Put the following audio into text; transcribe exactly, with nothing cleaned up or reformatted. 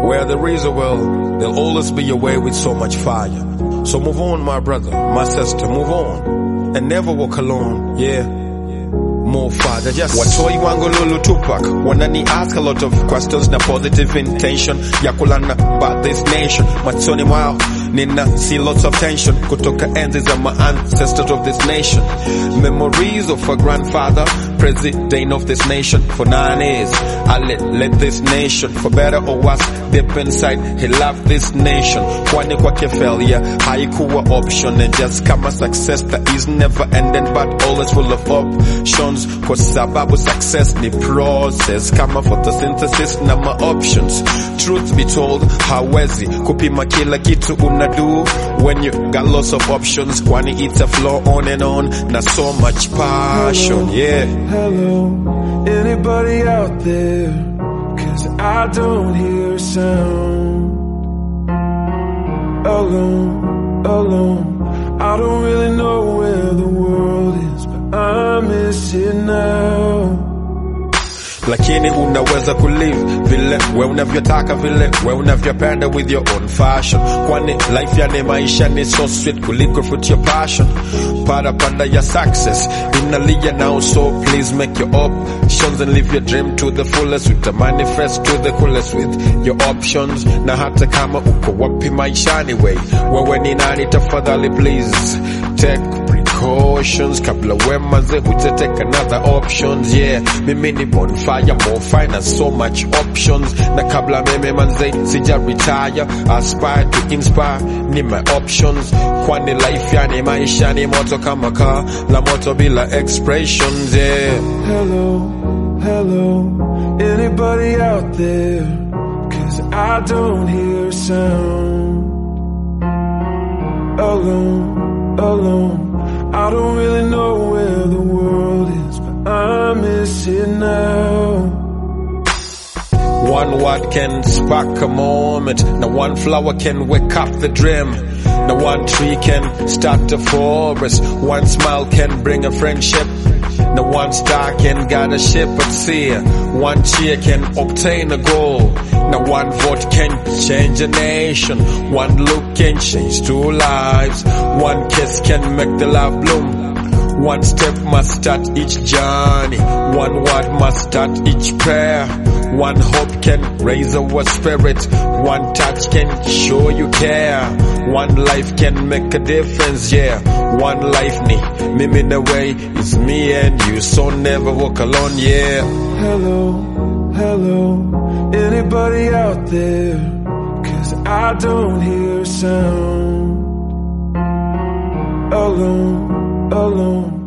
Where there is a will, there'll always be a way with so much fire. So move on, my brother, my sister, move on. And never walk alone, yeah. More father, just watoi wangu lulu Tupac. Wanani ask a lot of questions na positive intention ya kulana about this nation. Matoni mwao nina see lots of tension kutoka enzi za my ancestors of this nation. Memories of a grandfather, president of this nation for nine years. I led, led this nation for better or worse. Deep inside he loved this nation. Kwani kwake failure haikuwa option, and just kama success that is never ending but always full of options. Kwa sababu success ni process kama photosynthesis na ma options. Truth be told, hawezi kupima kila kitu unadu when you got lots of options. Kwani it's a flow on and on na so much passion. Yeah. Hello, anybody out there? Cause I don't hear a sound. Alone, alone, I don't really know where the world is, but I miss it now. Lakini unaweza kulive vile we unavyotaka, vile we unavyopenda with your own fashion. Kwani life yani maisha ni so sweet kuliko fruit your passion. Para panda ya success inalia now, so please make your options and live your dream to the fullest with the manifest to the coolest with your options. Na hata kama uko wapi maishani way, wewe ni nani tafadhali please take precautions kabla wema ze uta take another options. Yeah, mimi ni bonfire, more fine and so much options. Na kabla mimi manze sija retire, aspire to inspire ni my options. Kwani life yani maisha ni moto kama car la moto bila expressions. Yeah. Hello, hello, anybody out there? Cause I don't hear a sound. Alone, alone, I don't really know where the world is, but I miss it now. One word can spark a moment. No one flower can wake up the dream. No one tree can start a forest. One smile can bring a friendship. No one star can guide a ship at sea. One cheer can obtain a goal. No one vote can change a nation. One look can change two lives. One kiss can make the love bloom. One step must start each journey. One word must start each prayer. One hope can raise our spirit. One touch can show you care. One life can make a difference, yeah. One life ni mimi in a way is me and you, so never walk alone, yeah. Hello, hello, anybody out there? Cause I don't hear a sound. Alone, alone,